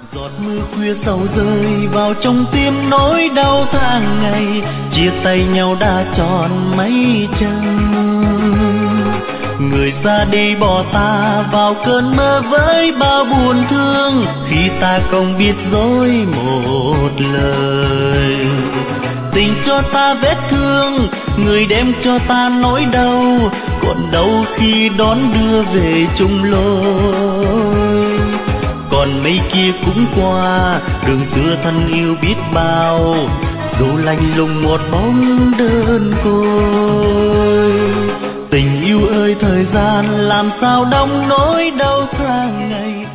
Giọt mưa khuya sầu rơi vào trong tim nỗi đau tháng ngày, chia tay nhau đã tròn mấy chăng. Người ra đi bỏ ta vào cơn mơ với bao buồn thương, khi ta không biết dối một lời. Tình cho ta vết thương, người đem cho ta nỗi đau, còn đâu khi đón đưa về chung lối. Còn mấy kia cũng qua, đường xưa thân yêu biết bao, dù lạnh lùng một bóng đơn côi. Tình yêu ơi thời gian làm sao đong nỗi đau tháng ngày,